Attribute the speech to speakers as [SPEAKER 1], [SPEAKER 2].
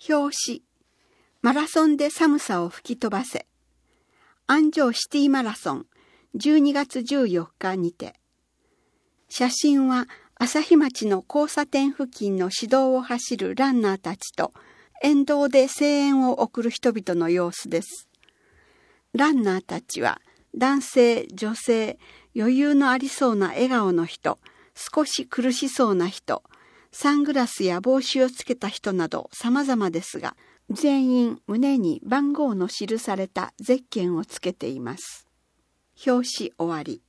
[SPEAKER 1] 表紙、マラソンで寒さを吹き飛ばせ。安城シティマラソン、12月14日にて。写真は朝日町の交差点付近の市道を走るランナーたちと、沿道で声援を送る人々の様子です。ランナーたちは、男性、女性、余裕のありそうな笑顔の人、少し苦しそうな人、サングラスや帽子をつけた人など様々ですが、全員胸に番号の記されたゼッケンをつけています。表紙終わり。